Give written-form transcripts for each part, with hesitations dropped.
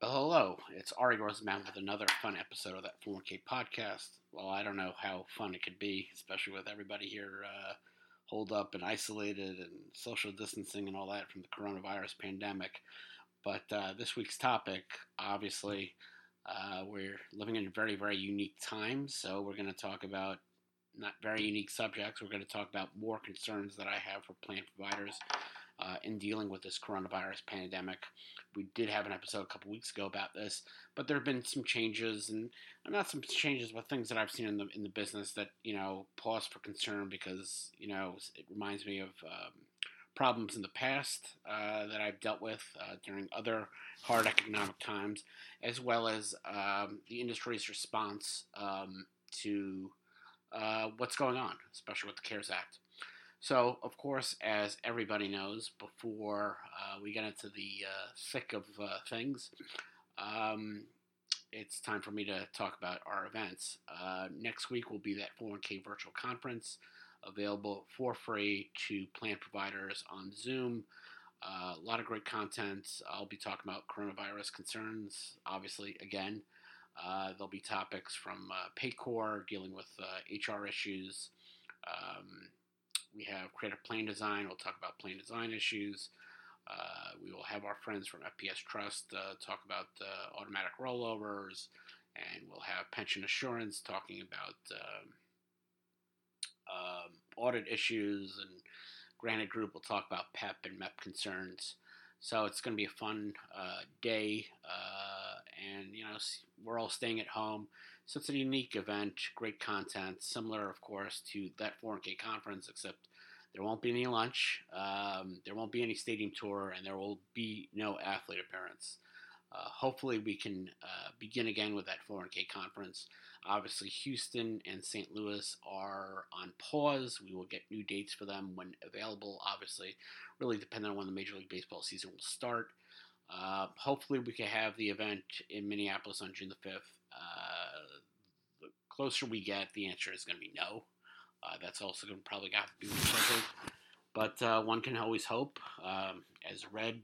Well, hello. It's Ari Rosenbaum with another fun episode of that 4K podcast. Well, I don't know how fun it could be, especially with everybody here holed up and isolated and social distancing and all that from the coronavirus pandemic. But this week's topic, obviously, we're living in very, very unique times. So we're going to talk about not very unique subjects. We're going to talk about more concerns that I have for plan providers in dealing with this coronavirus pandemic. We did have an episode a couple weeks ago about this, but there have been some changes, and not some changes, but things that I've seen in the business that pause for concern because it reminds me of problems in the past that I've dealt with during other hard economic times, as well as the industry's response to what's going on, especially with the CARES Act. So, of course, as everybody knows, before we get into the thick of things, um, it's time for me to talk about our events. Next week will be that 401k virtual conference available for free to plan providers on Zoom. A lot of great content. I'll be talking about coronavirus concerns, obviously, again. There'll be topics from Paycor dealing with HR issues. We have creative plan design. We'll talk about plan design issues. We will have our friends from FPS Trust talk about automatic rollovers, and we'll have pension assurance talking about audit issues, and Granite Group will talk about PEP and MEP concerns. So it's going to be a fun day, and we're all staying at home. So it's a unique event, great content, similar, of course, to that 4K conference, except there won't be any lunch, there won't be any stadium tour, and there will be no athlete appearance. Hopefully we can begin again with that 4K conference. Obviously, Houston and St. Louis are on pause. We will get new dates for them when available, obviously, really depending on when the Major League Baseball season will start. Hopefully we can have the event in Minneapolis on June the 5th. The closer we get, the answer is going to be no. That's also going to probably have to be rescheduled. But one can always hope. As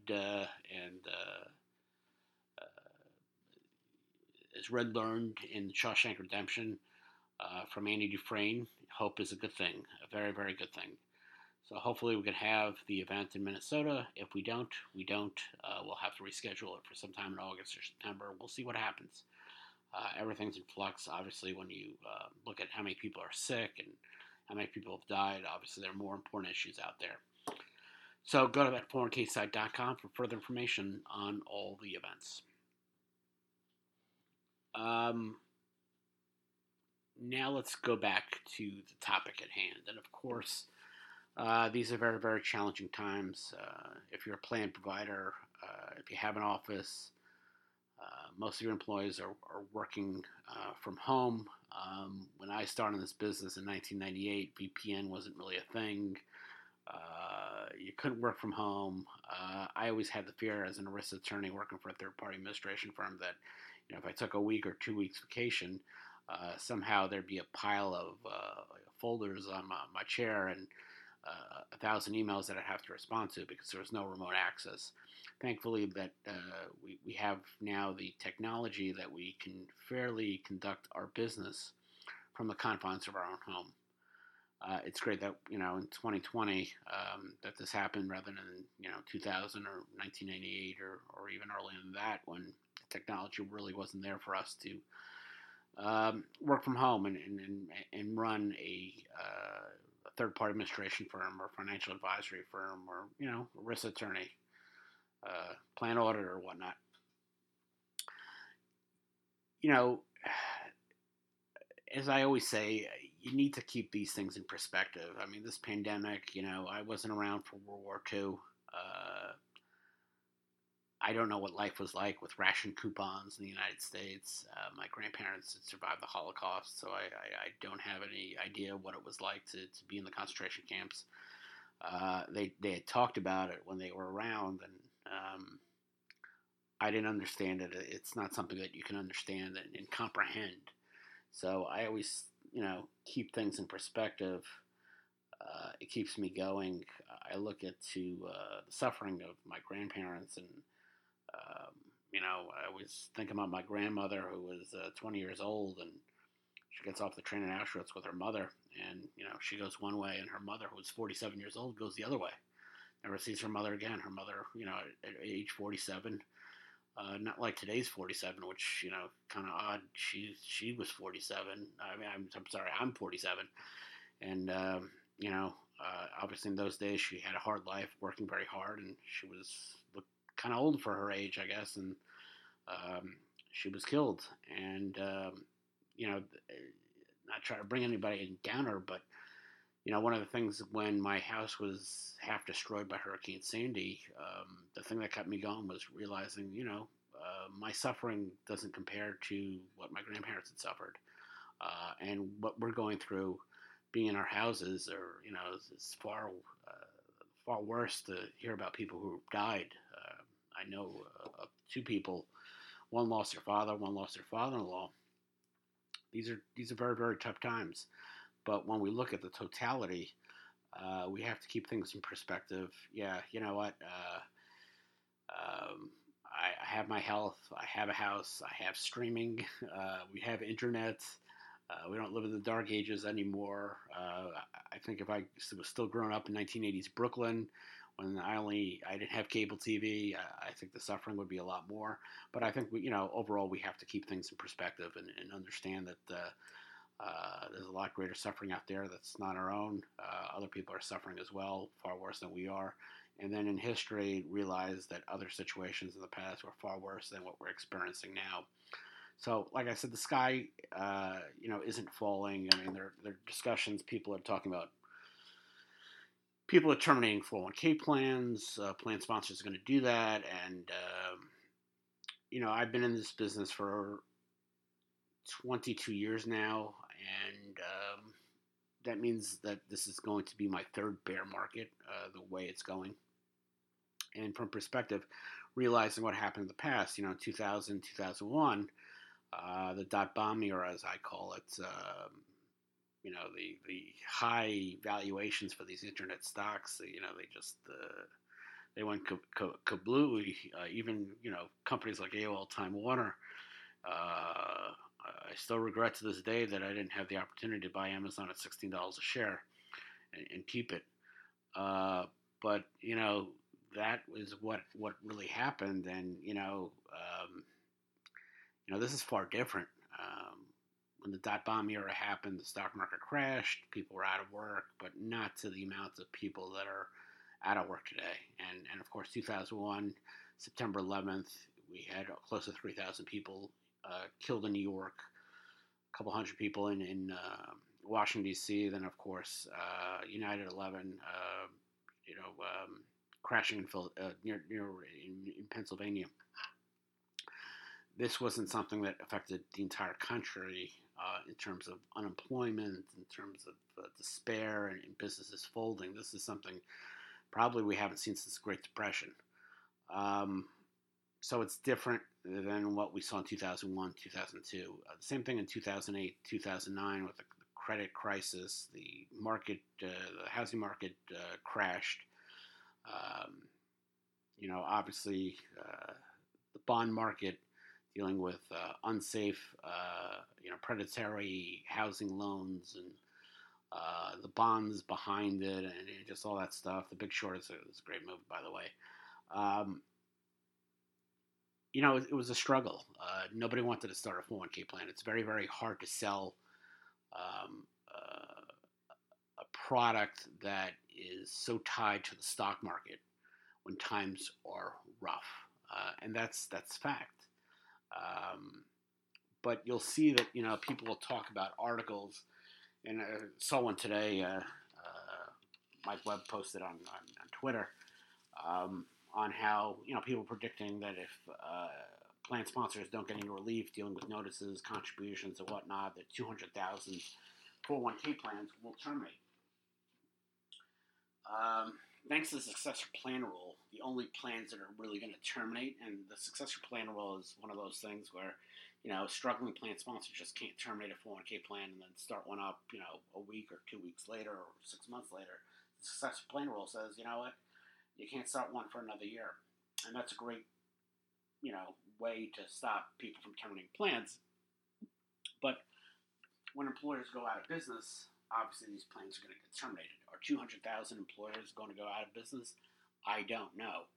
Red learned in Shawshank Redemption from Andy Dufresne, hope is a good thing, a very, very good thing. So hopefully we can have the event in Minnesota. If we don't, we don't. We'll have to reschedule it for sometime in August or September. We'll see what happens. Everything's in flux. Obviously, when you look at how many people are sick and how many people have died, obviously there are more important issues out there. So go to that 401ksite.com for further information on all the events. Now let's go back to the topic at hand. And of course, these are very, very challenging times. If you're a plan provider, if you have an office, most of your employees are working from home. When I started this business in 1998, VPN wasn't really a thing. You couldn't work from home. I always had the fear as an ERISA attorney working for a third-party administration firm that, if I took a week or 2 weeks vacation, somehow there'd be a pile of folders on my chair and 1,000 emails that I'd have to respond to because there was no remote access. Thankfully, that we have now the technology that we can fairly conduct our business from the confines of our own home. It's great that in 2020 that this happened rather than 2000 or 1998 or even earlier than that, when technology really wasn't there for us to work from home and run a third-party administration firm or financial advisory firm or risk attorney, plan auditor or whatnot. As I always say, you need to keep these things in perspective. I mean, this pandemic, I wasn't around for World War II. I don't know what life was like with ration coupons in the United States. My grandparents had survived the Holocaust, so I don't have any idea what it was like to be in the concentration camps. They had talked about it when they were around, and I didn't understand it. It's not something that you can understand and comprehend. So I always, keep things in perspective. It keeps me going. I look at the suffering of my grandparents and I was thinking about my grandmother who was 20 years old, and she gets off the train in Auschwitz with her mother, and she goes one way, and her mother, who's 47 years old, goes the other way. Never sees her mother again. Her mother, at age 47, not like today's 47, which kind of odd. She was 47. I mean, I'm sorry, I'm 47, and obviously in those days she had a hard life, working very hard, and she was kind of old for her age, I guess, and she was killed. And not trying to bring anybody down her, but one of the things when my house was half destroyed by Hurricane Sandy, the thing that kept me going was realizing, my suffering doesn't compare to what my grandparents had suffered, and what we're going through, being in our houses, or is far worse to hear about people who died. I know two people. One lost their father. One lost their father-in-law. These are very, very tough times. But when we look at the totality, we have to keep things in perspective. Yeah, you know what? I have my health. I have a house. I have streaming. We have internet. We don't live in the dark ages anymore. I think if I was still growing up in 1980s Brooklyn, when I didn't have cable TV, I think the suffering would be a lot more. But I think overall we have to keep things in perspective and understand that there's a lot greater suffering out there that's not our own. Other people are suffering as well, far worse than we are. And then in history, realize that other situations in the past were far worse than what we're experiencing now. So, like I said, the sky, isn't falling. I mean, there are discussions. People are talking about people are terminating 401k plans. Plan sponsors are going to do that, and I've been in this business for 22 years now, and that means that this is going to be my third bear market, the way it's going. And from perspective, realizing what happened in the past, 2000, 2001, the dot bomb era, as I call it, the high valuations for these internet stocks, they went kablooey. Even companies like AOL Time Warner. I still regret to this day that I didn't have the opportunity to buy Amazon at $16 a share and keep it. But that was what really happened, and this is far different. When the dot bomb era happened, the stock market crashed. People were out of work, but not to the amount of people that are out of work today. And of course, 2001, September 11th, we had close to 3,000 people killed in New York, a couple hundred people in Washington, D.C. Then, of course, United 11, crashing in Pennsylvania. This wasn't something that affected the entire country in terms of unemployment, in terms of despair and businesses folding. This is something probably we haven't seen since the Great Depression. So it's different than what we saw in 2001, 2002. The same thing in 2008, 2009 with the credit crisis. The market, the housing market crashed. Obviously, the bond market dealing with unsafe, predatory housing loans and the bonds behind it, and just all that stuff. The Big Short is a great movie, by the way. It was a struggle. Nobody wanted to start a 401k plan. It's very, very hard to sell a product that is so tied to the stock market when times are rough, and that's fact. But you'll see that people will talk about articles, and I saw one today. Mike Webb posted on Twitter on how people predicting that if plan sponsors don't get any relief dealing with notices, contributions, and whatnot, that 200,000 401k plans will terminate. Thanks to the successor plan rule, the only plans that are really going to terminate, and the successor plan rule is one of those things where, struggling plan sponsors just can't terminate a 401k plan and then start one up, a week or 2 weeks later or 6 months later. The successor plan rule says, you know what, you can't start one for another year. And that's a great, way to stop people from terminating plans. But when employers go out of business, obviously these plans are going to get terminated. Are 200,000 employers going to go out of business? I don't know.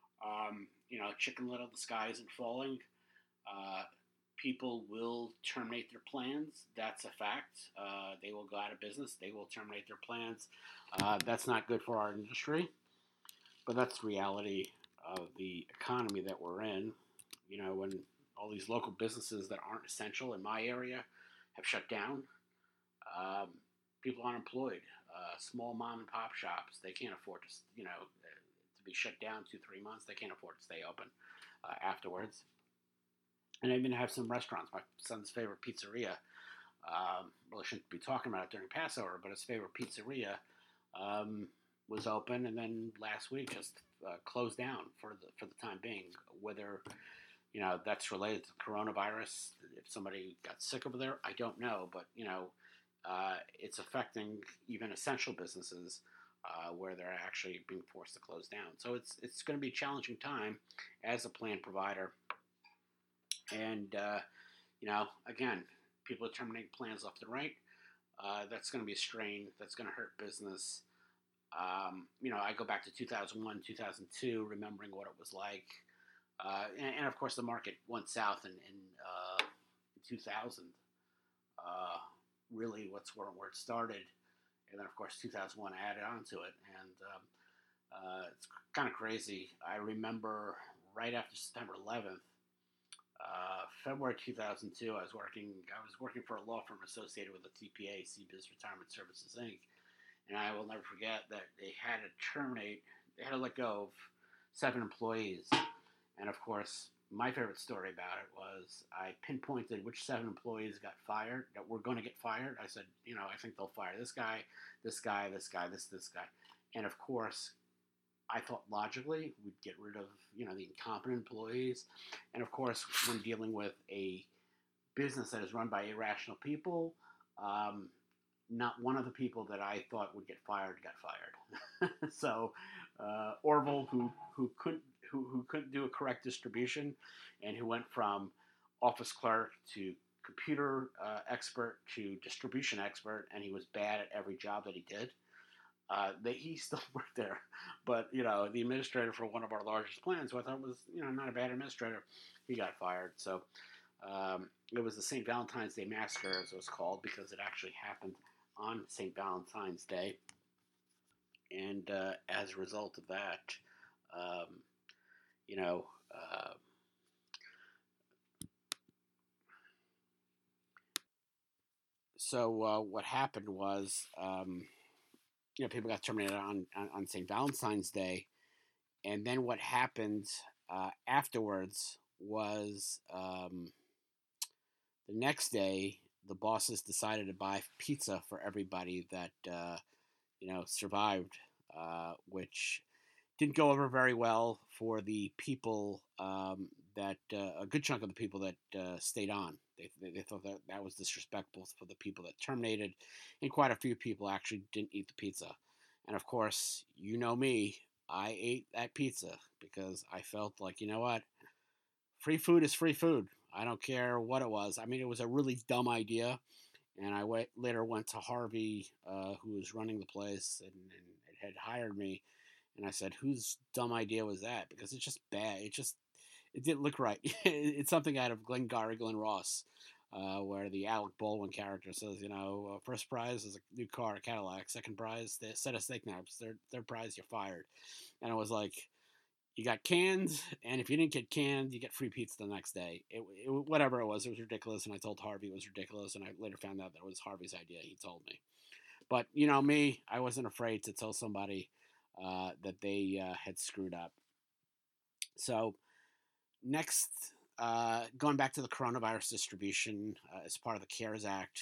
Chicken Little, the sky isn't falling. Uh, People will terminate their plans. That's a fact. They will go out of business. They will terminate their plans. That's not good for our industry, but that's the reality of the economy that we're in. When all these local businesses that aren't essential in my area have shut down, um, people are unemployed. Small mom and pop shops, they can't afford to be shut down 2, 3 months. They can't afford to stay open afterwards. And I even have some restaurants. My son's favorite pizzeria. Really shouldn't be talking about it during Passover, but his favorite pizzeria was open, and then last week just closed down for the time being. Whether that's related to coronavirus, if somebody got sick over there, I don't know. But it's affecting even essential businesses where they're actually being forced to close down. So it's going to be a challenging time as a plan provider. And, again, people are terminating plans left and right. That's going to be a strain. That's going to hurt business. I go back to 2001, 2002, remembering what it was like. And of course, the market went south in 2000. Really, where it started. And then, of course, 2001 added on to it. And it's kind of crazy. I remember right after September 11th, February 2002, I was working for a law firm associated with the TPA, CBiz Retirement Services Inc. And I will never forget that they had to let go of 7 employees. And of course, my favorite story about it was I pinpointed which 7 employees got fired, that were going to get fired. I said, I think they'll fire this guy, this guy, this guy, this guy. And of course, I thought logically we'd get rid of, the incompetent employees. And of course, when dealing with a business that is run by irrational people, not one of the people that I thought would get fired got fired. So Orville, who couldn't do a correct distribution, and who went from office clerk to computer expert to distribution expert, and he was bad at every job that he did. He still worked there, but the administrator for one of our largest plans, who I thought was not a bad administrator, he got fired. So it was the St. Valentine's Day Massacre, as it was called, because it actually happened on St. Valentine's Day, and as a result of that, um, you know. So what happened was, people got terminated on St. Valentine's Day, and then what happened afterwards was the next day the bosses decided to buy pizza for everybody that survived, which didn't go over very well for the people that a good chunk of the people that stayed on. They thought that was disrespectful for the people that terminated, and quite a few people actually didn't eat the pizza. And of course, me, I ate that pizza because I felt like, what? Free food is free food. I don't care what it was. I mean, it was a really dumb idea. And I later went to Harvey, who was running the place and had hired me. And I said, whose dumb idea was that? Because it's just bad. It didn't look right. It's something out of Glengarry Glen Ross, where the Alec Baldwin character says, first prize is a new car, a Cadillac. Second prize, a set of steak knives. Third prize, you're fired. And I was like, you got canned, and if you didn't get canned, you get free pizza the next day. Whatever it was ridiculous, and I told Harvey it was ridiculous, and I later found out that it was Harvey's idea. He told me. But, me, I wasn't afraid to tell somebody that they had screwed up. So next, going back to the coronavirus distribution as part of the CARES Act,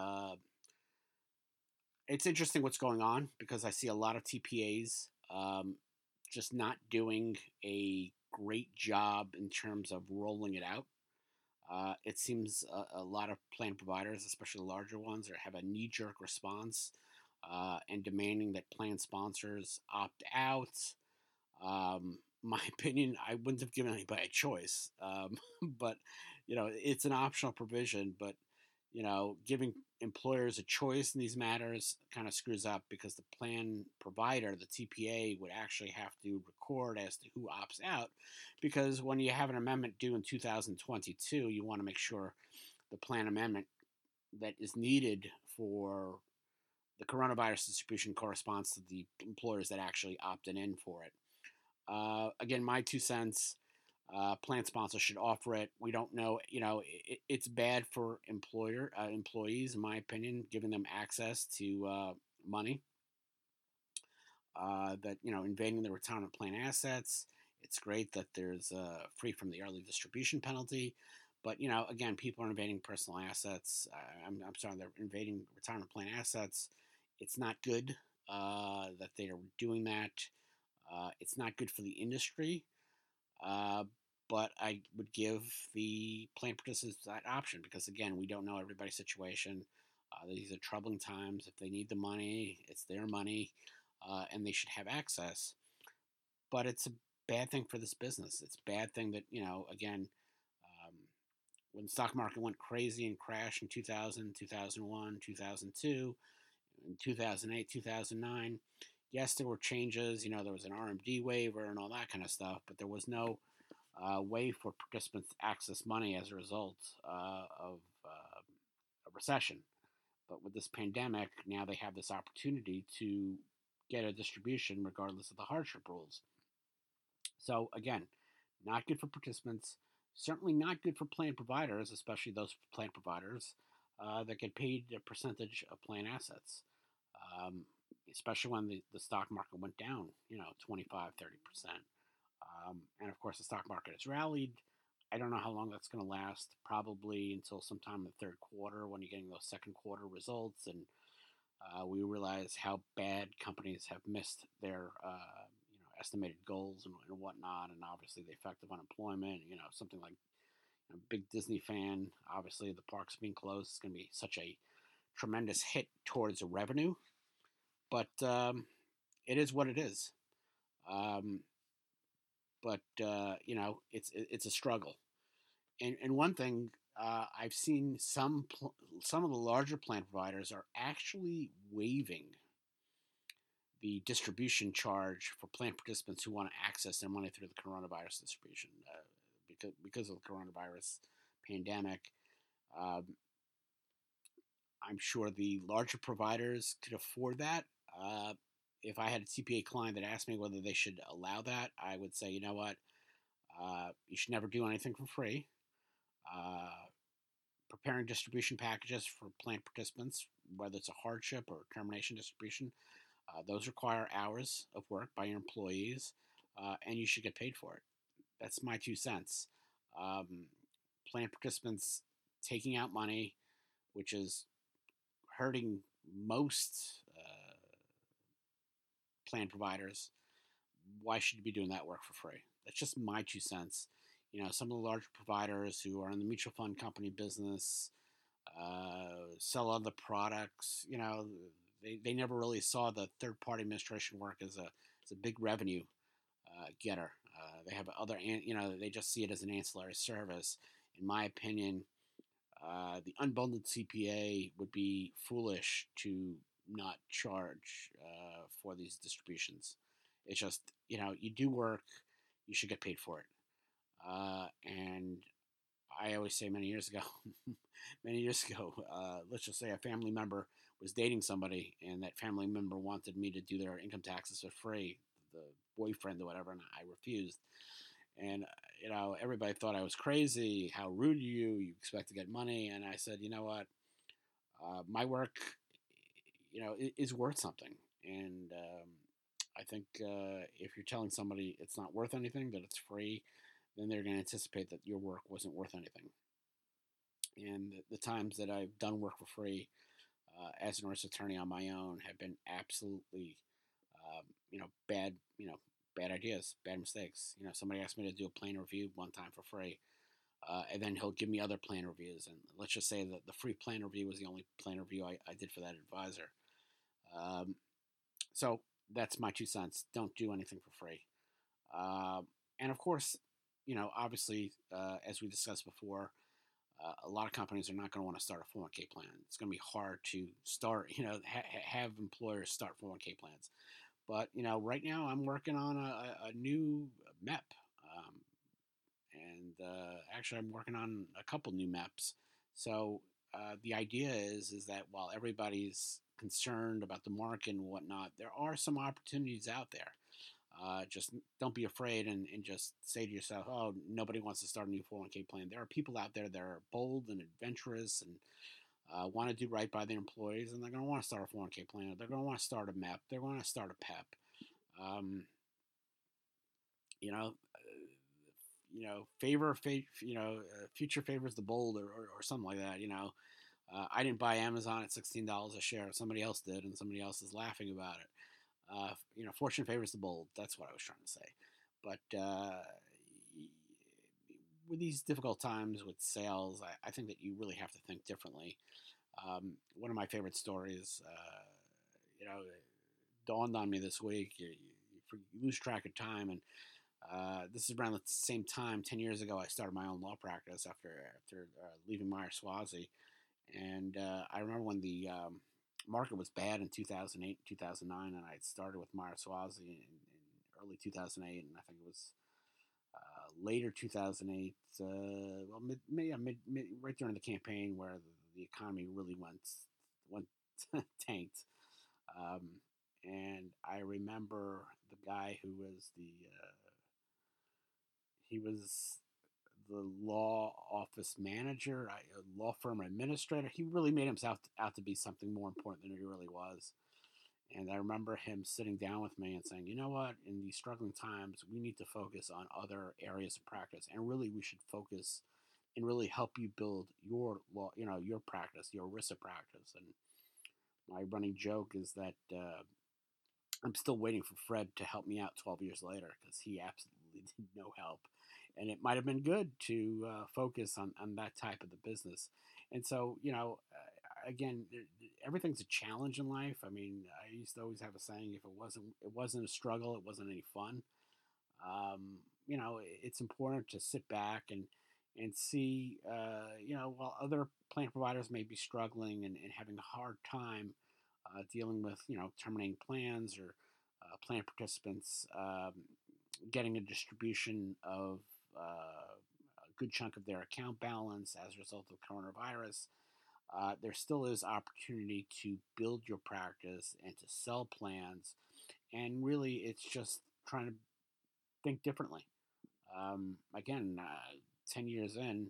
it's interesting what's going on because I see a lot of TPAs just not doing a great job in terms of rolling it out. It seems a lot of plan providers, especially larger ones, have a knee-jerk response and demanding that plan sponsors opt out. my opinion, I wouldn't have given anybody a choice. But it's an optional provision. But giving employers a choice in these matters kind of screws up because the plan provider, the TPA, would actually have to record as to who opts out. Because when you have an amendment due in 2022, you want to make sure the plan amendment that is needed for the coronavirus distribution corresponds to the employers that actually opted in for it. Again, my 2 cents. Plan sponsor should offer it. We don't know. It's bad for employees, in my opinion, giving them access to money. That invading the retirement plan assets. It's great that there's free from the early distribution penalty, but again, people are invading personal assets. I'm sorry, they're invading retirement plan assets. It's not good that they are doing that. It's not good for the industry. Uh, but I would give the plan participants that option because, again, we don't know everybody's situation. These are troubling times. If they need the money, it's their money, and they should have access. But it's a bad thing for this business. It's a bad thing that, again, um, when the stock market went crazy and crashed in 2000, 2001, 2002, in 2008, 2009, yes, there were changes. There was an RMD waiver and all that kind of stuff, but there was no way for participants to access money as a result of a recession. But with this pandemic, now they have this opportunity to get a distribution regardless of the hardship rules. So, again, not good for participants, certainly not good for plan providers, especially those plan providers that get paid a percentage of plan assets. Um, Especially when the stock market went down, 25, 30%. And of course, the stock market has rallied. I don't know how long that's going to last. Probably until sometime in the third quarter when you're getting those second quarter results, and we realize how bad companies have missed their estimated goals and whatnot, and obviously the effect of unemployment. Something like a big Disney fan. Obviously, the parks being closed is going to be such a tremendous hit towards revenue, but it is what it is. Um, but it's a struggle. And one thing I've seen some of the larger plan providers are actually waiving the distribution charge for plan participants who want to access their money through the coronavirus distribution because of the coronavirus pandemic. Um, I'm sure the larger providers could afford that. If I had a TPA client that asked me whether they should allow that, I would say, you know what, you should never do anything for free. Uh, Preparing distribution packages for plan participants, whether it's a hardship or termination distribution, those require hours of work by your employees, and you should get paid for it. That's my 2 cents. Um, Plan participants taking out money, which is hurting most plan providers. Why should you be doing that work for free? That's just my 2 cents. Some of the larger providers who are in the mutual fund company business sell other products. They never really saw the third party administration work as a big revenue getter. They have other, they just see it as an ancillary service. In my opinion, the unbundled CPA would be foolish to not charge for these distributions. It's just, you do work, you should get paid for it. And I always say many years ago, let's just say a family member was dating somebody and that family member wanted me to do their income taxes for free, the boyfriend or whatever, and I refused. And, everybody thought I was crazy. How rude are you? You expect to get money. And I said, you know what? My work, is worth something. And I think if you're telling somebody it's not worth anything, that it's free, then they're going to anticipate that your work wasn't worth anything. And the times that I've done work for free as an artist attorney on my own have been absolutely, bad, bad ideas, bad mistakes. Somebody asked me to do a plan review one time for free, and then he'll give me other plan reviews. And let's just say that the free plan review was the only plan review I did for that advisor. So that's my 2 cents. Don't do anything for free. And of course, obviously, as we discussed before, a lot of companies are not going to want to start a 401k plan. It's going to be hard to start, have employers start 401k plans. But, right now I'm working on a new MEP. Um, and actually, I'm working on a couple new MEPs. So the idea is that while everybody's concerned about the market and whatnot, there are some opportunities out there. Just don't be afraid and just say to yourself, oh, nobody wants to start a new 401k plan. There are people out there that are bold and adventurous and want to do right by their employees, and they're going to want to start a 401k plan. They're going to want to start a MEP. They're going to start a PEP. Um, you know, future favors the bold, or something like that. I didn't buy Amazon at $16 a share. Somebody else did, and somebody else is laughing about it. Fortune favors the bold. That's what I was trying to say. But with these difficult times with sales, I think that you really have to think differently. One of my favorite stories, dawned on me this week. You lose track of time, and this is around the same time. 10 years ago, I started my own law practice after leaving Meyer Swazi, and I remember when the market was bad in 2008, 2009, and I had started with Meyer Swazi in early 2008, and I think it was later 2008, right during the campaign where the economy really went tanked. Um, and I remember the guy who was he was the law office manager, a law firm administrator. He really made himself out to be something more important than he really was. And I remember him sitting down with me and saying, you know what, in these struggling times, we need to focus on other areas of practice. And really, we should focus and really help you build your law, your practice, your ERISA practice. And my running joke is that I'm still waiting for Fred to help me out 12 years later because he absolutely did no help. And it might have been good to focus on that type of the business. And so, again, everything's a challenge in life. I mean, I used to always have a saying: if it wasn't a struggle, it wasn't any fun. It's important to sit back and see, while other plan providers may be struggling and having a hard time dealing with, terminating plans or plan participants getting a distribution of a good chunk of their account balance as a result of coronavirus. There still is opportunity to build your practice and to sell plans. And really, it's just trying to think differently. Again, 10 years in,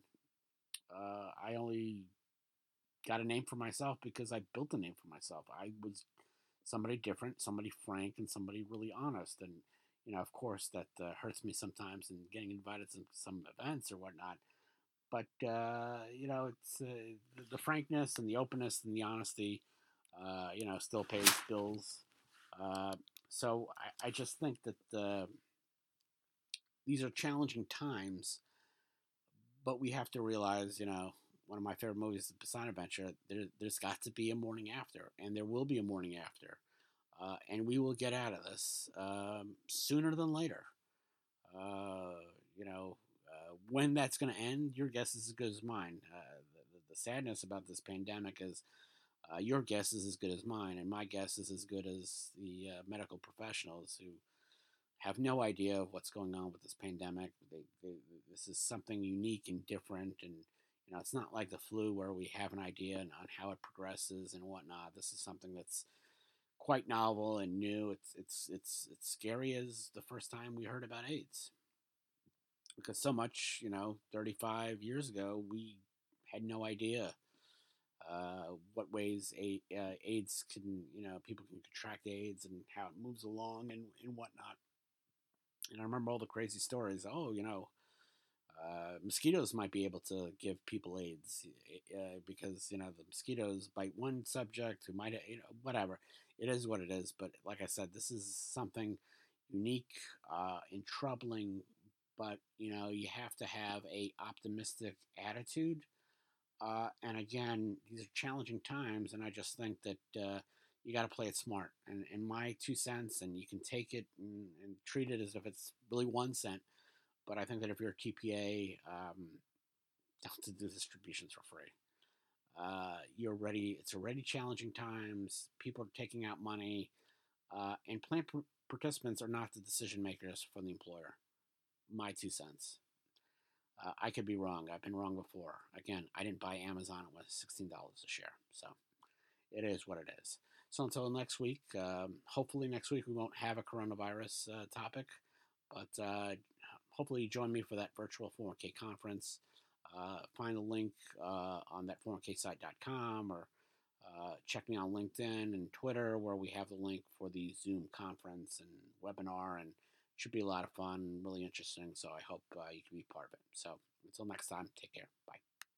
I only got a name for myself because I built a name for myself. I was somebody different, somebody frank, and somebody really honest. And, of course, that hurts me sometimes in getting invited to some events or whatnot. But, it's the frankness and the openness and the honesty, still pays bills. Uh, so I just think that these are challenging times, but we have to realize, one of my favorite movies is Poseidon Adventure. There's got to be a morning after, and there will be a morning after, and we will get out of this sooner than later. Uh, when that's going to end, your guess is as good as mine. The sadness about this pandemic is your guess is as good as mine, and my guess is as good as the medical professionals who have no idea of what's going on with this pandemic. This is something unique and different, and it's not like the flu where we have an idea on how it progresses and whatnot. This is something that's quite novel and new. It's scary as the first time we heard about AIDS, because so much 35 years ago we had no idea what ways AIDS can people can contract AIDS and how it moves along and whatnot. And I remember all the crazy stories. Oh, mosquitoes might be able to give people AIDS because the mosquitoes bite one subject who might whatever. It is what it is. But like I said, this is something unique and troubling. But you have to have a optimistic attitude. And again, these are challenging times, and I just think that you got to play it smart. And my 2 cents, and you can take it and treat it as if it's really 1 cent. But I think that if you're a TPA, don't do distributions for free. You're ready. It's already challenging times. People are taking out money, and participants are not the decision makers for the employer. My 2 cents. I could be wrong. I've been wrong before. Again, I didn't buy Amazon. It was $16 a share. So it is what it is. So until next week, hopefully next week we won't have a coronavirus topic, but hopefully you join me for that virtual 401k conference. Find the link on that 401ksite.com or check me on LinkedIn and Twitter where we have the link for the Zoom conference and webinar, and it should be a lot of fun, really interesting. So I hope you can be part of it. So until next time, take care. Bye.